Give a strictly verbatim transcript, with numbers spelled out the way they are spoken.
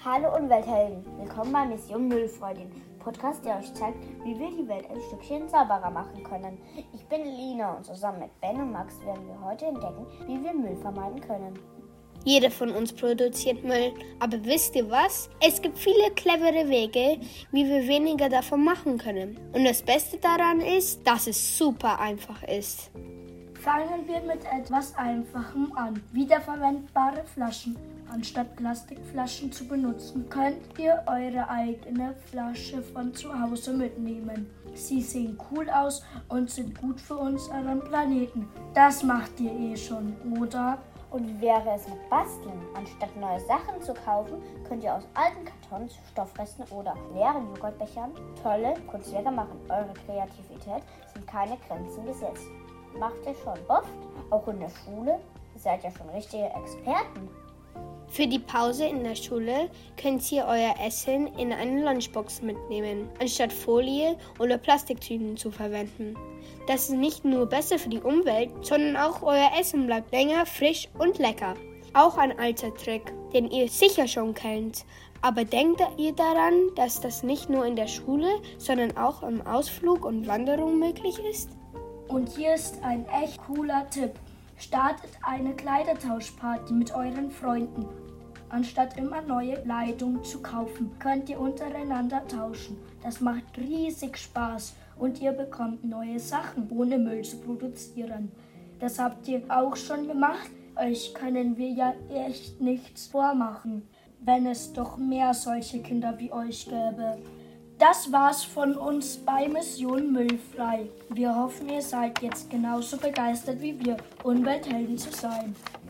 Hallo Umwelthelden, willkommen bei Mission Müllfrei, dem Podcast, der euch zeigt, wie wir die Welt ein Stückchen sauberer machen können. Ich bin Lina und zusammen mit Ben und Max werden wir heute entdecken, wie wir Müll vermeiden können. Jeder von uns produziert Müll, aber wisst ihr was? Es gibt viele clevere Wege, wie wir weniger davon machen können. Und das Beste daran ist, dass es super einfach ist. Fangen wir mit etwas Einfachem an. Wiederverwendbare Flaschen. Anstatt Plastikflaschen zu benutzen, könnt ihr eure eigene Flasche von zu Hause mitnehmen. Sie sehen cool aus und sind gut für unseren Planeten. Das macht ihr eh schon, oder? Und wie wäre es mit Basteln? Anstatt neue Sachen zu kaufen, könnt ihr aus alten Kartons, Stoffresten oder leeren Joghurtbechern tolle Kunstwerke machen. Eure Kreativität sind keine Grenzen gesetzt. Macht ihr schon oft, auch in der Schule? Ihr seid ja schon richtige Experten. Für die Pause in der Schule könnt ihr euer Essen in eine Lunchbox mitnehmen, anstatt Folie oder Plastiktüten zu verwenden. Das ist nicht nur besser für die Umwelt, sondern auch euer Essen bleibt länger frisch und lecker. Auch ein alter Trick, den ihr sicher schon kennt. Aber denkt ihr daran, dass das nicht nur in der Schule, sondern auch im Ausflug und Wanderung möglich ist? Und hier ist ein echt cooler Tipp. Startet eine Kleidertauschparty mit euren Freunden. Anstatt immer neue Kleidung zu kaufen, könnt ihr untereinander tauschen. Das macht riesig Spaß und ihr bekommt neue Sachen, ohne Müll zu produzieren. Das habt ihr auch schon gemacht? Euch können wir ja echt nichts vormachen, wenn es doch mehr solche Kinder wie euch gäbe. Das war's von uns bei Mission Müllfrei. Wir hoffen, ihr seid jetzt genauso begeistert wie wir, Umwelthelden zu sein.